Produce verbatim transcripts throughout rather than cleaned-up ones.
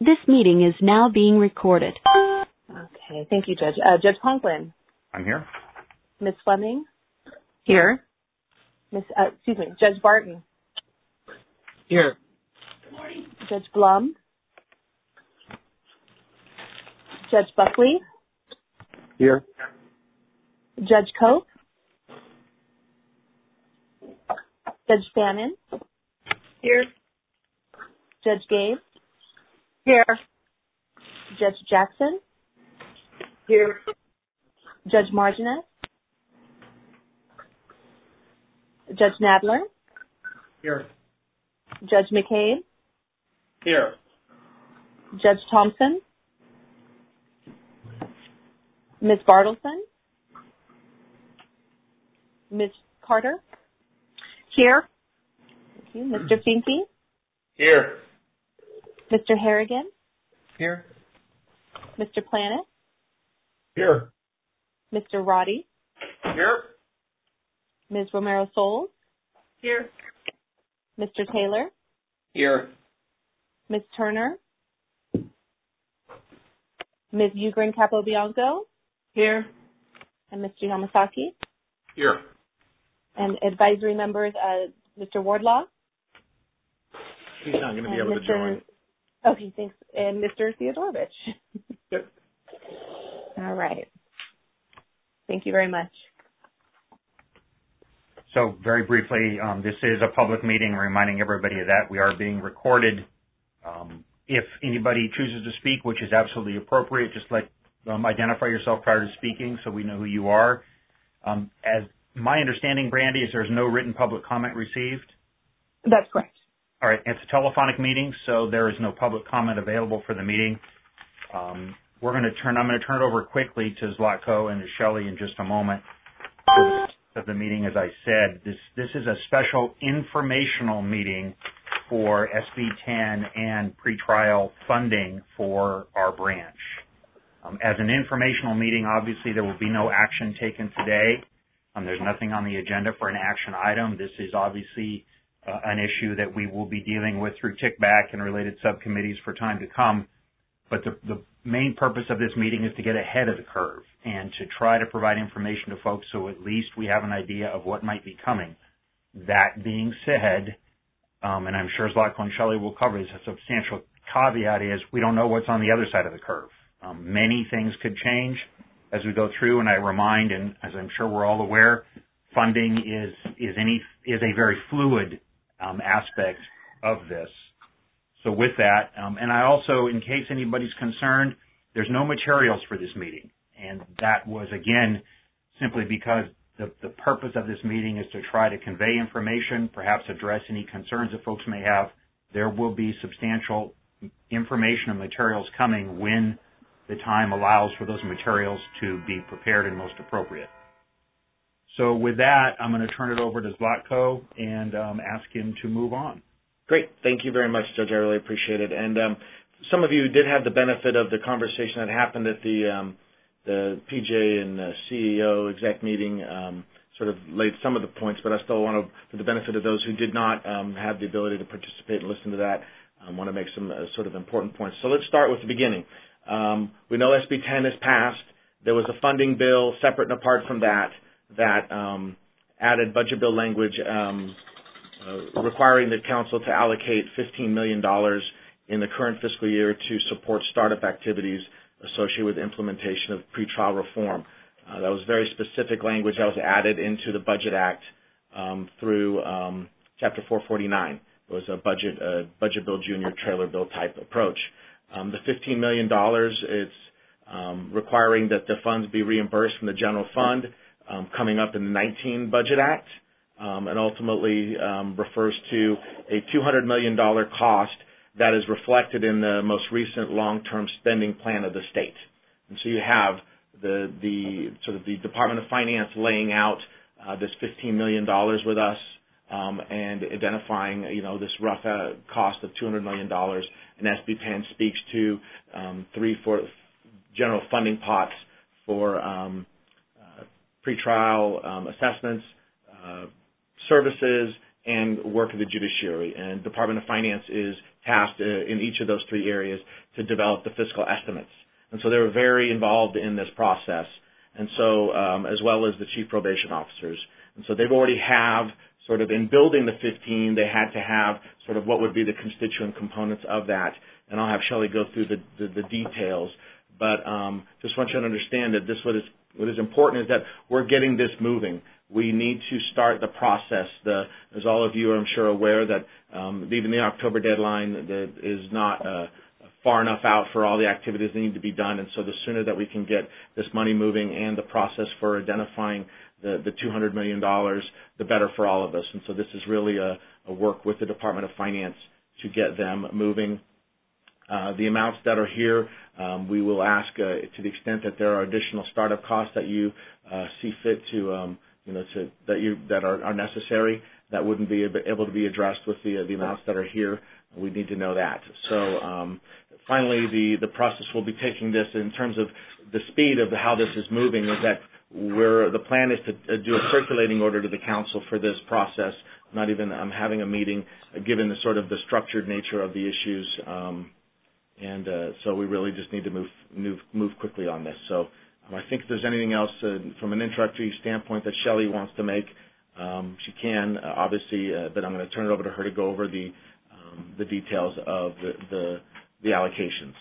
This meeting is now being recorded. Okay, thank you, Judge. Uh, Judge Conklin. I'm here. Miz Fleming. Here. Miss, uh, excuse me, Judge Barton. Here. Judge Blum. Judge Buckley. Here. Judge Cope. Judge Bannon. Here. Judge Gabe. Here. Judge Jackson. Here. Judge Marginis. Judge Nadler. Here. Judge McCabe. Here. Judge Thompson. Miz Bartleson. Miz Carter. Here. Thank you. Mister Finke. Here. Mister Harrigan. Here. Mister Planet. Here. Mister Roddy. Here. Miz Romero Souls. Here. Mister Taylor. Here. Miz Turner. Miz Ugrin Capobianco. Here. And Mister Yamasaki. Here. And advisory members, uh, Mister Wardlaw. He's not going to be and able Mister to join. Okay, thanks. And Mister Theodorovich. Yep. All right. Thank you very much. So very briefly, um, this is a public meeting, reminding everybody of that. We are being recorded. Um, if anybody chooses to speak, which is absolutely appropriate, just like um, identify yourself prior to speaking so we know who you are. Um, as my understanding, Brandy, is there's no written public comment received? That's correct. All right. It's a telephonic meeting, so there is no public comment available for the meeting. Um, we're going to turn, I'm going to turn it over quickly to Zlatko and to Shelley in just a moment. Of the meeting, as I said, this this is a special informational meeting for S B ten and pretrial funding for our branch. Um, as an informational meeting, obviously there will be no action taken today. Um, there's nothing on the agenda for an action item. This is obviously uh, an issue that we will be dealing with through Tickback and related subcommittees for time to come. But the, the main purpose of this meeting is to get ahead of the curve and to try to provide information to folks so at least we have an idea of what might be coming. That being said, um, and I'm sure Zlatko and Shelley will cover this, a substantial caveat is we don't know what's on the other side of the curve. Um, many things could change as we go through, and I remind, and as I'm sure we're all aware, funding is is any is a very fluid um, aspect of this. So with that, um, and I also, in case anybody's concerned, there's no materials for this meeting. And that was, again, simply because the, the purpose of this meeting is to try to convey information, perhaps address any concerns that folks may have. There will be substantial information and materials coming when the time allows for those materials to be prepared and most appropriate. So with that, I'm going to turn it over to Zlatko and um, ask him to move on. Great. Thank you very much, Judge. I really appreciate it. And um, some of you did have the benefit of the conversation that happened at the um, the P J and uh, C E O exec meeting, um, sort of laid some of the points, but I still want to, for the benefit of those who did not um, have the ability to participate and listen to that, I um, want to make some uh, sort of important points. So let's start with the beginning. Um, we know S B ten has passed. There was a funding bill separate and apart from that that um, added budget bill language um, uh, requiring the council to allocate fifteen million dollars in the current fiscal year to support startup activities associated with implementation of pretrial reform. Uh, that was very specific language that was added into the Budget Act um, through um, Chapter four forty-nine. It was a budget, uh, budget bill junior trailer bill type approach. Um, the fifteen million dollars, it's um, requiring that the funds be reimbursed from the general fund um, coming up in the nineteen Budget Act, um, and ultimately um, refers to a two hundred million dollars cost that is reflected in the most recent long-term spending plan of the state. And so you have the, the sort of the Department of Finance laying out uh, this fifteen million dollars with us um, and identifying, you know, this rough uh, cost of two hundred million dollars. And S B ten speaks to um, three, four general funding pots for um, uh, pretrial um, assessments, uh, services, and work of the judiciary. And Department of Finance is tasked uh, in each of those three areas to develop the fiscal estimates. And so they were very involved in this process, and so um, as well as the chief probation officers. And so they've already have sort of in building the fifteen, they had to have sort of what would be the constituent components of that. And I'll have Shelley go through the, the, the details. But um, just want you to understand that this what is what is important is that we're getting this moving. We need to start the process. The, as all of you are, I'm sure, aware that um, even the October deadline that is not uh, far enough out for all the activities that need to be done. And so the sooner that we can get this money moving and the process for identifying the, the two hundred million dollars, the better for all of us. And so this is really a, a work with the Department of Finance to get them moving. Uh, the amounts that are here, um, we will ask uh, to the extent that there are additional startup costs that you uh, see fit to, um, you know, to, that you that are, are necessary, that wouldn't be able to be addressed with the uh, the amounts that are here. We need to know that. So um, finally, the the process will be taking this in terms of the speed of how this is moving. Is that we're the plan is to uh, do a circulating order to the council for this process. Not even I'm um, having a meeting, uh, given the sort of the structured nature of the issues. Um, And uh, so we really just need to move move, move quickly on this. So um, I think if there's anything else uh, from an introductory standpoint that Shelley wants to make, um, she can, uh, obviously, uh, but I'm going to turn it over to her to go over the um, the details of the, the, the allocations.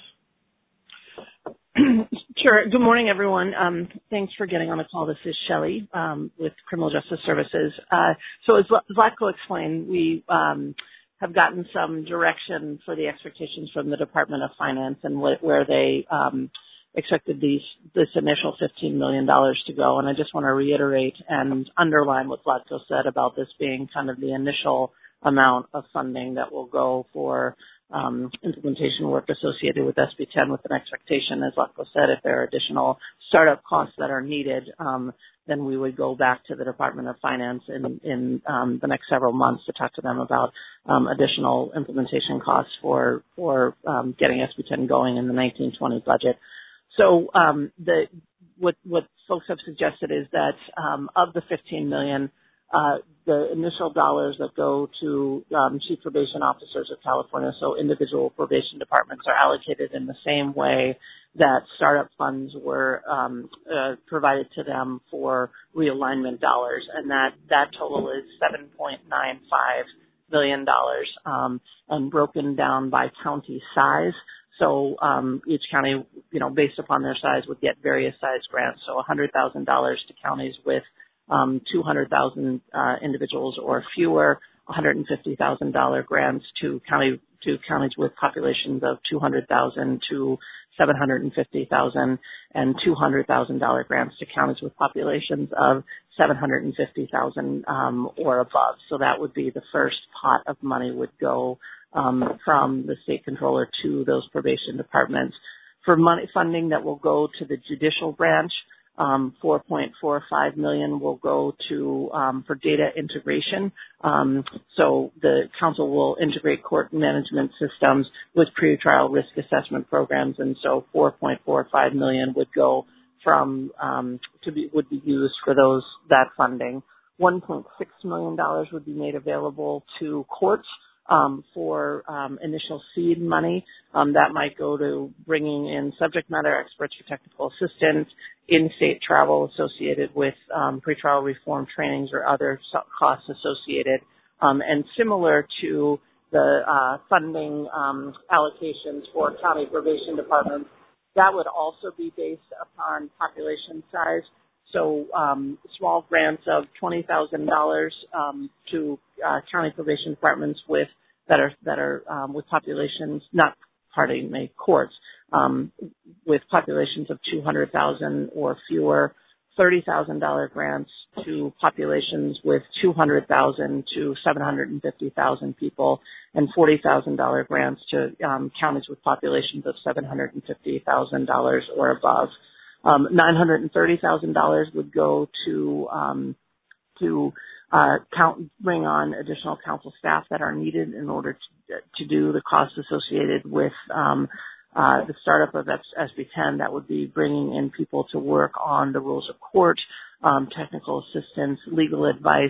Sure. Good morning, everyone. Um, thanks for getting on the call. This is Shelley um, with Criminal Justice Services. Uh, so as Zlatko explained, we um, have gotten some direction for the expectations from the Department of Finance and wh- where they um, expected these this initial fifteen million dollars to go. And I just want to reiterate and underline what Zlatko said about this being kind of the initial amount of funding that will go for um, implementation work associated with S B ten, with an expectation, as Zlatko said, if there are additional startup costs that are needed, um, then we would go back to the Department of Finance in, in um, the next several months to talk to them about um, additional implementation costs for for um, getting S B ten going in the nineteen twenty budget. So um, the what what folks have suggested is that um, of the fifteen million dollars, uh, the initial dollars that go to um, chief probation officers of California, so individual probation departments, are allocated in the same way that startup funds were um, uh, provided to them for realignment dollars, and that, that total is seven point nine five million dollars um, and broken down by county size. So um, each county, you know, based upon their size, would get various size grants. So one hundred thousand dollars to counties with um, two hundred thousand uh, individuals or fewer, one hundred fifty thousand dollars grants to county to counties with populations of two hundred thousand to seven hundred fifty thousand, and two hundred thousand dollars grants to counties with populations of seven hundred fifty thousand um, or above. So that would be the first pot of money would go um, from the state controller to those probation departments. For money funding that will go to the judicial branch, um, four point four five million dollars will go to um, for data integration. Um, so the council will integrate court management systems with pretrial risk assessment programs, and so four point four five million dollars would go from um, to be would be used for those that funding. one point six million dollars would be made available to courts um, for um, initial seed money. Um, that might go to bringing in subject matter experts for technical assistance, in-state travel associated with um, pretrial reform trainings or other costs associated. Um, and similar to the uh, funding um, allocations for county probation departments, that would also be based upon population size. So um, small grants of twenty thousand dollars um, to uh, county probation departments with that are that are um, with populations, not pardon me, courts um, with populations of two hundred thousand or fewer. thirty thousand dollars grants to populations with two hundred thousand to seven hundred fifty thousand people, and forty thousand dollars grants to um, counties with populations of seven hundred fifty thousand dollars or above. Um, nine hundred thirty thousand dollars would go to um, to uh, count, bring on additional council staff that are needed in order to, to do the costs associated with um, uh, the startup of S B ten. That would be bringing in people to work on the rules of court, um, technical assistance, legal advice,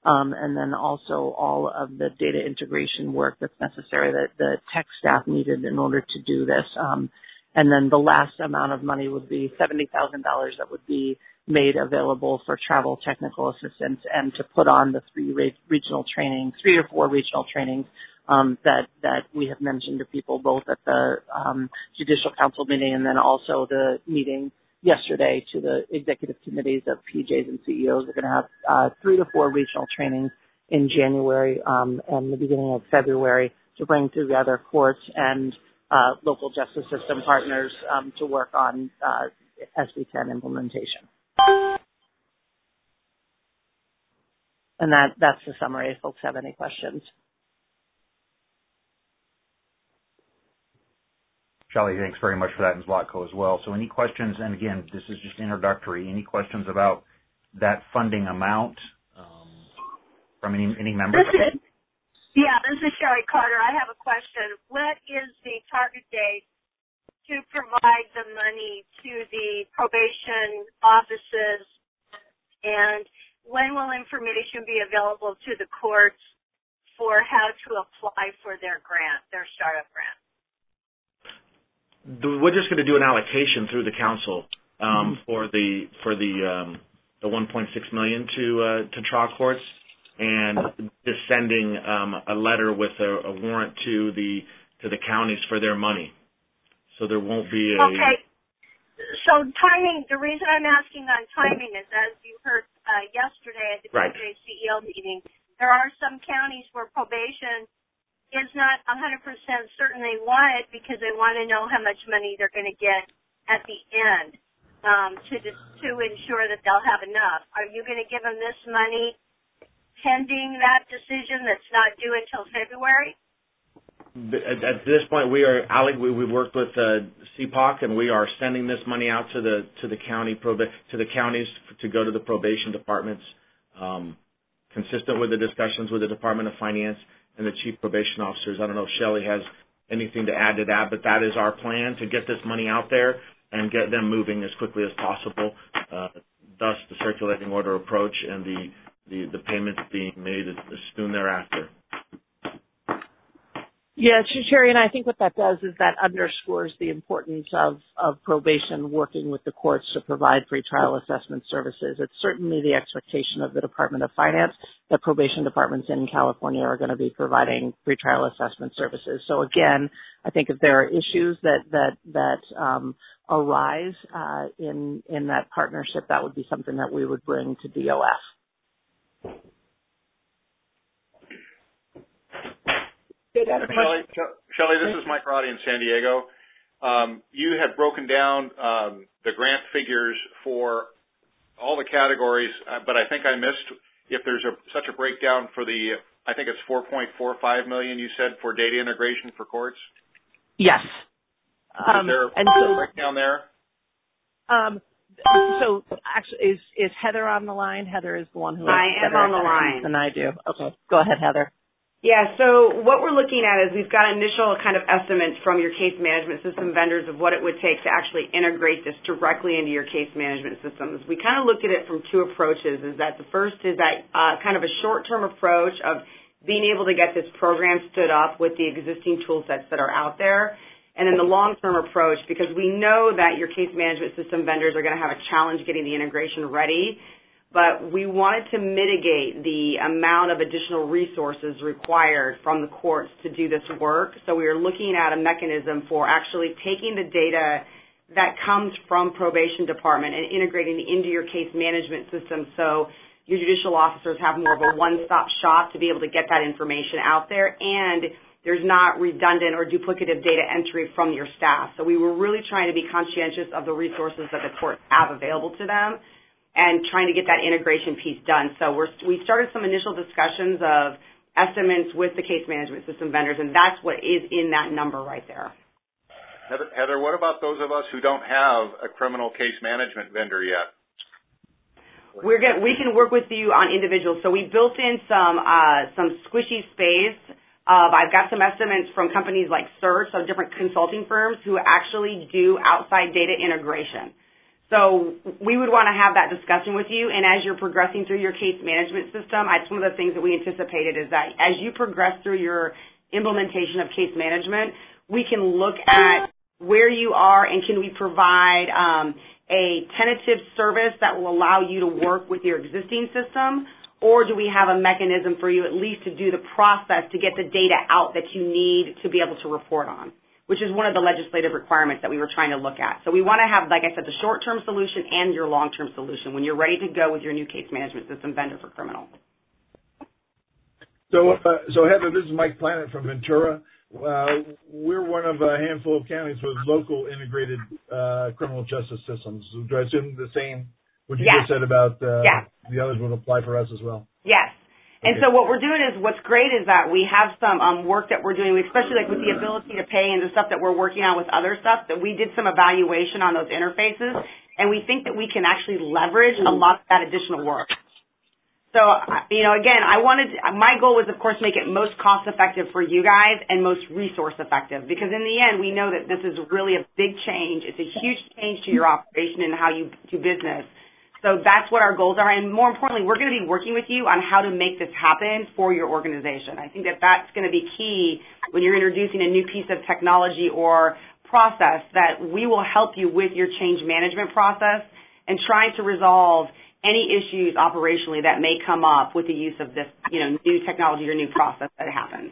um, and then also all of the data integration work that's necessary that the tech staff needed in order to do this. Um, and then the last amount of money would be seventy thousand dollars that would be made available for travel technical assistance and to put on the three re- regional trainings, three or four regional trainings um, that that we have mentioned to people both at the um, Judicial Council meeting and then also the meeting yesterday to the executive committees of P Js and C E Os. We're going to have uh, three to four regional trainings in January um, and the beginning of February to bring together courts and uh, local justice system partners um, to work on uh, S B ten implementation. And that, that's the summary if folks have any questions. Shelley, thanks very much for that, and Zlatko as well. So any questions, and again, this is just introductory, any questions about that funding amount um, from any, any members? This is, yeah, this is Shelley Carter. I have a question. What is the target date to provide the money to the probation offices, and when will information be available to the courts for how to apply for their grant, their startup grant? We're just going to do an allocation through the council um, mm-hmm. for the for the um, the one point six million dollars to uh, to trial courts, and just sending um, a letter with a, a warrant to the to the counties for their money. So there won't be a okay. So timing. The reason I'm asking on timing is, as you heard uh, yesterday at the right. P J C E O meeting, there are some counties where probation is not one hundred percent certain they want it because they want to know how much money they're going to get at the end um, to to ensure that they'll have enough. Are you going to give them this money pending that decision that's not due until February? At, at this point, we are, Alec, we, we've worked with uh, C P O C, and we are sending this money out to the to the county proba- to the counties to go to the probation departments, um, consistent with the discussions with the Department of Finance and the chief probation officers. I don't know if Shelley has anything to add to that, but that is our plan, to get this money out there and get them moving as quickly as possible, uh, thus the circulating order approach and the, the, the payments being made as, as soon thereafter. Yeah, Sherry, and I think what that does is that underscores the importance of, of probation working with the courts to provide pretrial assessment services. It's certainly the expectation of the Department of Finance that probation departments in California are going to be providing pretrial assessment services. So again, I think if there are issues that that that um, arise uh, in in that partnership, that would be something that we would bring to D O F. Shelley, Shelley, this is Mike Roddy in San Diego. Um, you had broken down um, the grant figures for all the categories, uh, but I think I missed if there's a, such a breakdown for the, I think it's four point four five million dollars you said for data integration for courts? Yes. Um, is there a and so, breakdown there? Um, so actually, is, is Heather on the line? Heather is the one who I am on the line. And I do. Okay. Go ahead, Heather. Yeah, so what we're looking at is we've got initial kind of estimates from your case management system vendors of what it would take to actually integrate this directly into your case management systems. We kind of looked at it from two approaches. Is that the first is that uh, kind of a short-term approach of being able to get this program stood up with the existing tool sets that are out there, and then the long-term approach, because we know that your case management system vendors are going to have a challenge getting the integration ready, but we wanted to mitigate the amount of additional resources required from the courts to do this work. So we are looking at a mechanism for actually taking the data that comes from probation department and integrating it into your case management system so your judicial officers have more of a one-stop shop to be able to get that information out there, and there's not redundant or duplicative data entry from your staff. So we were really trying to be conscientious of the resources that the courts have available to them and trying to get that integration piece done. So we're, we started some initial discussions of estimates with the case management system vendors, and that's what is in that number right there. Heather, Heather, what about those of us who don't have a criminal case management vendor yet? We're get, we can work with you on individuals. So we built in some uh, some squishy space. Uh, I've got some estimates from companies like Search, so different consulting firms who actually do outside data integration. So we would want to have that discussion with you, and as you're progressing through your case management system, it's one of the things that we anticipated is that as you progress through your implementation of case management, we can look at where you are and can we provide um, a tentative service that will allow you to work with your existing system, or do we have a mechanism for you at least to do the process to get the data out that you need to be able to report on, which is one of the legislative requirements that we were trying to look at. So we want to have, like I said, the short-term solution and your long-term solution when you're ready to go with your new case management system vendor for criminal. So, uh, so Heather, this is Mike Planet from Ventura. Uh, we're one of a handful of counties with local integrated uh, criminal justice systems. Do I assume the same, what you yes. just said about uh, yes. the others would apply for us as well? Yes. And so what we're doing is, what's great is that we have some um, work that we're doing, especially like with the ability to pay and the stuff that we're working on with other stuff, that we did some evaluation on those interfaces, and we think that we can actually leverage a lot of that additional work. So, you know, again, I wanted, my goal was, of course, make it most cost effective for you guys and most resource effective, because in the end, we know that this is really a big change. It's a huge change to your operation and how you do business. So that's what our goals are, and more importantly, we're going to be working with you on how to make this happen for your organization. I think that that's going to be key when you're introducing a new piece of technology or process, that we will help you with your change management process and trying to resolve any issues operationally that may come up with the use of this, you know, new technology or new process that happens.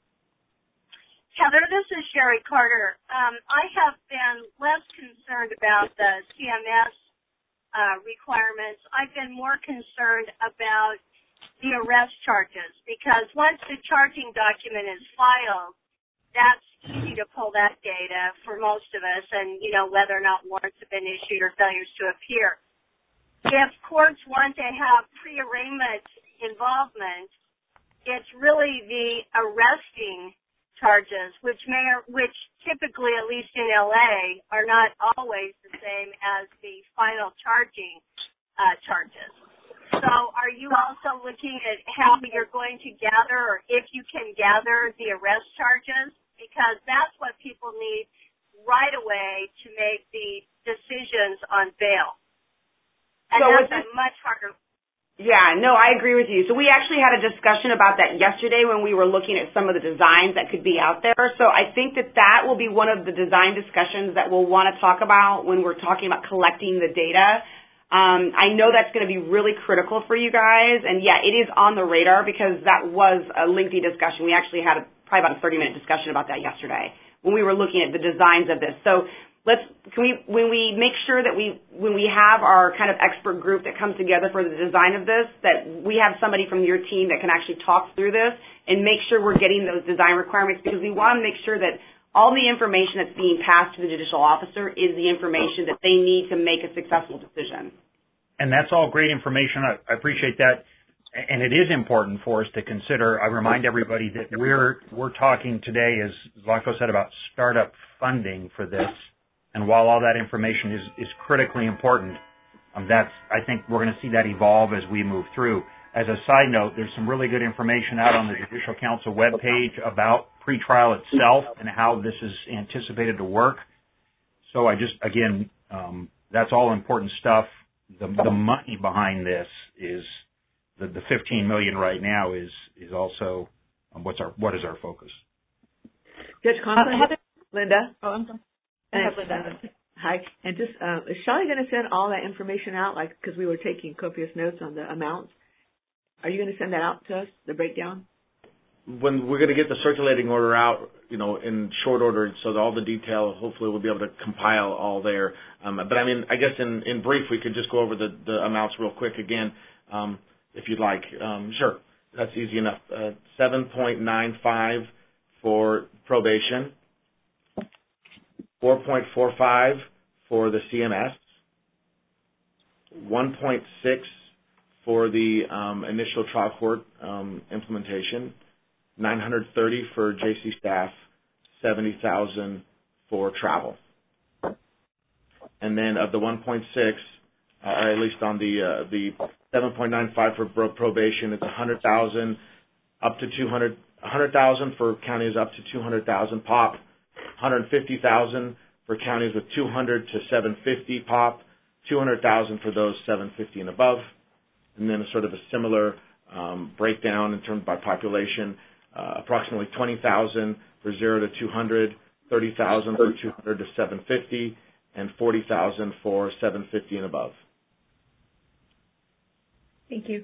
Heather, this is Sherry Carter. Um, I have been less concerned about the C M S Uh, requirements. I've been more concerned about the arrest charges, because once the charging document is filed, that's easy to pull that data for most of us, and, you know, whether or not warrants have been issued or failures to appear. If courts want to have pre-arraignment involvement, it's really the arresting charges, which may, which typically, at least in L A, are not always the same as the final charging uh, charges. So are you also looking at how you're going to gather, or if you can gather the arrest charges? Because that's what people need right away to make the decisions on bail. And so that's a much harder. Yeah, no, I agree with you. So we actually had a discussion about that yesterday when we were looking at some of the designs that could be out there. So I think that that will be one of the design discussions that we'll want to talk about when we're talking about collecting the data. Um, I know that's going to be really critical for you guys. And, yeah, it is on the radar because that was a lengthy discussion. We actually had a, probably about a thirty-minute discussion about that yesterday when we were looking at the designs of this. So let's, can we, when we make sure that we, when we have our kind of expert group that comes together for the design of this, that we have somebody from your team that can actually talk through this and make sure we're getting those design requirements, because we want to make sure that all the information that's being passed to the judicial officer is the information that they need to make a successful decision. And that's all great information. I, I appreciate that. And it is important for us to consider. I remind everybody that we're, we're talking today, as Zlatko said, about startup funding for this. And while all that information is, is critically important, um, that's, I think we're going to see that evolve as we move through. As a side note, there's some really good information out on the Judicial Council webpage about pretrial itself and how this is anticipated to work. So I just, again, um, that's all important stuff. The, the money behind this is the, the fifteen million dollars right now is is also um, what's our what is our focus. Judge Conklin, uh, Linda. Oh, I'm sorry. And, uh, hi, and just uh, is Shelley going to send all that information out? Like, because we were taking copious notes on the amounts. Are you going to send that out to us, the breakdown? When we're going to get the circulating order out, you know, in short order, so that all the detail, hopefully we'll be able to compile all there. Um, but I mean, I guess in, in brief, we could just go over the, the amounts real quick again, um, if you'd like. Um, sure, that's easy enough. Uh, seven point nine five for probation, four point four five for the C M S, one point six for the um, initial trial court um, implementation, nine hundred thirty for J C staff, seventy thousand for travel. And then of the one point six, uh, or at least on the uh, the seven point nine five for probation, it's one hundred thousand up to two hundred, one hundred thousand for counties up to two hundred thousand pop, one hundred fifty thousand for counties with two hundred to seven hundred fifty pop, two hundred thousand dollars for those seven fifty and above, and then a sort of a similar um, breakdown in terms by population, uh, approximately twenty thousand dollars for zero to two hundred, thirty thousand dollars for two hundred to seven fifty, and forty thousand dollars for seven fifty and above. Thank you.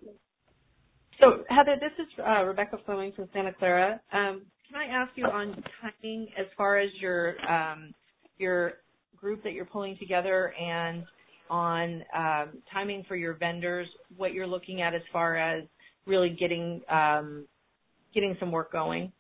So, Heather, this is uh, Rebecca Fleming from Santa Clara. Um, can I ask you on timing as far as your um, your group that you're pulling together, and on um, timing for your vendors, what you're looking at as far as really getting um, getting some work going?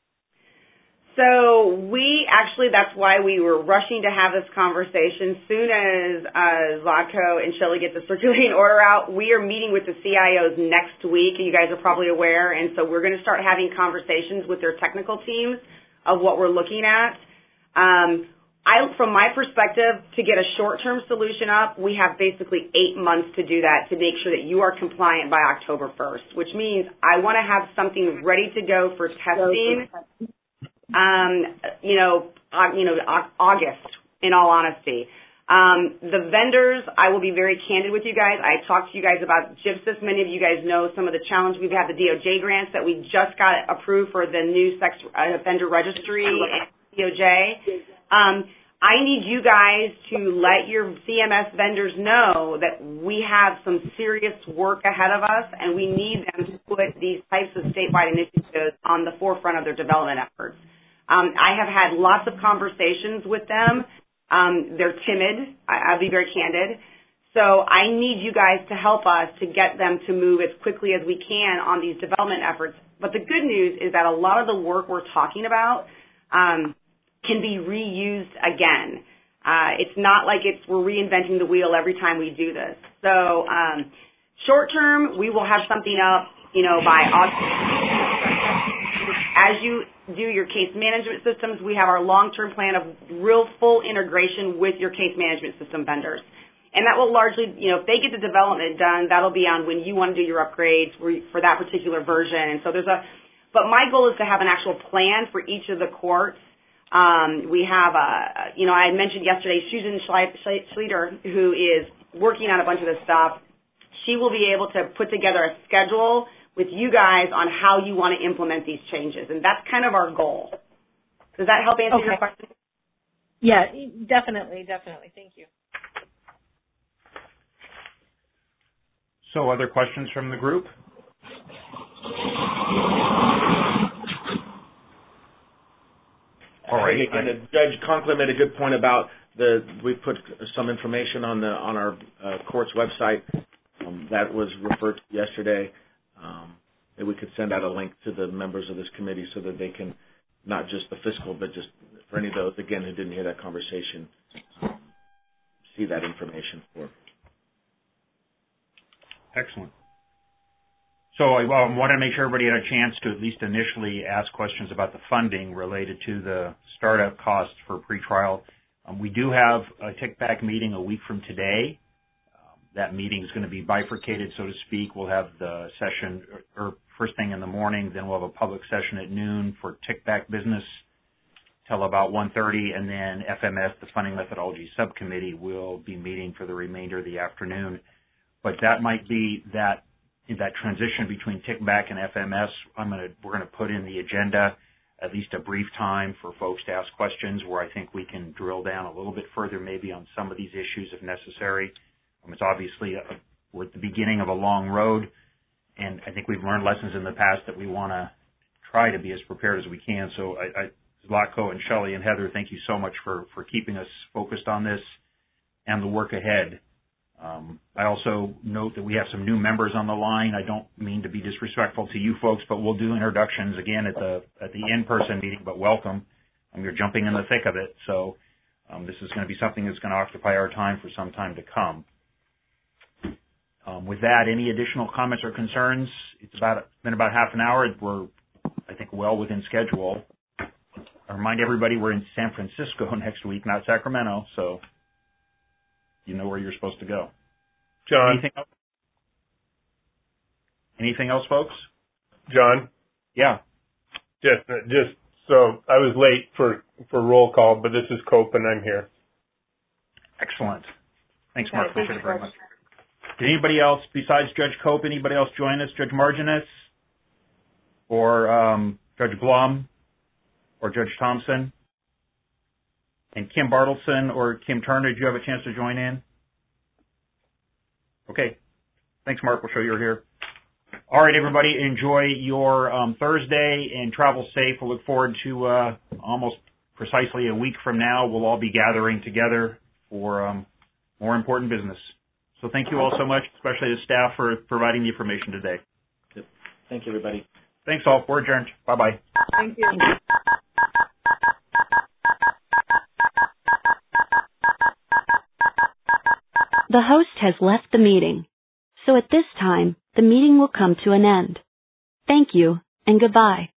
So we actually, that's why we were rushing to have this conversation. Soon as uh, Zlatko and Shelley get the circulating order out, we are meeting with the C I Os next week, and you guys are probably aware, and so we're going to start having conversations with their technical teams of what we're looking at. Um, I, from my perspective, to get a short-term solution up, we have basically eight months to do that to make sure that you are compliant by October first, which means I want to have something ready to go for testing. Um, you know, uh, you know, August, in all honesty. Um, the vendors, I will be very candid with you guys. I talked to you guys about GIPSYS. Many of you guys know some of the challenge we've had, the D O J grants that we just got approved for the new sex uh, vendor registry and D O J. Um, I need you guys to let your C M S vendors know that we have some serious work ahead of us, and we need them to put these types of statewide initiatives on the forefront of their development efforts. Um, I have had lots of conversations with them. Um, they're timid. I, I'll be very candid. So I need you guys to help us to get them to move as quickly as we can on these development efforts. But the good news is that a lot of the work we're talking about um, can be reused again. Uh, it's not like it's we're reinventing the wheel every time we do this. So um, short term, we will have something up, you know, by August. As you do your case management systems, we have our long-term plan of real full integration with your case management system vendors. And that will largely, you know, if they get the development done, that'll be on when you want to do your upgrades for, for that particular version. And so there's a, but my goal is to have an actual plan for each of the courts. Um, we have a, you know, I mentioned yesterday Susan Schleter, who is working on a bunch of this stuff. She will be able to put together a schedule with you guys on how you want to implement these changes. And that's kind of our goal. Does that help answer okay. your question? Yeah, definitely, definitely. Thank you. So other questions from the group? All right. Again, uh, Judge Conklin made a good point about the, we put some information on the on our uh, court's website um, that was referred to yesterday. Um, that we could send out a link to the members of this committee so that they can, not just the fiscal, but just for any of those, again, who didn't hear that conversation, um, see that information for. Excellent. So I um, want to make sure everybody had a chance to at least initially ask questions about the funding related to the startup costs for pretrial. Um, we do have a Tick-Back meeting a week from today. That meeting is going to be bifurcated, so to speak. We'll have the session or, or first thing in the morning, then we'll have a public session at noon for Tick-Back business till about one thirty, and then F M S, the Funding Methodology Subcommittee, will be meeting for the remainder of the afternoon. But that might be that that transition between Tick-Back and F M S. I'm going to we're going to put in the agenda at least a brief time for folks to ask questions where I think we can drill down a little bit further, maybe on some of these issues if necessary. Um, it's obviously a, we're at the beginning of a long road, and I think we've learned lessons in the past that we want to try to be as prepared as we can. So I, I, Zlatko and Shelley and Heather, thank you so much for, for keeping us focused on this and the work ahead. Um, I also note that we have some new members on the line. I don't mean to be disrespectful to you folks, but we'll do introductions again at the at the in-person meeting, but welcome. Um, you're jumping in the thick of it, so um, this is going to be something that's going to occupy our time for some time to come. Um, with that, any additional comments or concerns? It's about it's been about half an hour. We're, I think, well within schedule. I remind everybody we're in San Francisco next week, not Sacramento, so you know where you're supposed to go. John. Anything else? Anything else, folks? John. Yeah. Just, just so I was late for for roll call, but this is Cope and I'm here. Excellent. Thanks, Got Mark. it. Thank Appreciate it you, very Judge. much. Did anybody else besides Judge Cope, anybody else join us? Judge Marginis or um, Judge Blum or Judge Thompson? And Kim Bartleson or Kim Turner, did you have a chance to join in? Okay. Thanks, Mark. We'll show you're here. All right, everybody, enjoy your um, Thursday and travel safe. We'll look forward to uh, almost precisely a week from now. We'll all be gathering together for um, more important business. So thank you all so much, especially the staff, for providing the information today. Yep. Thank you, everybody. Thanks all. We're adjourned. Bye-bye. Thank you. The host has left the meeting. So at this time, the meeting will come to an end. Thank you and goodbye.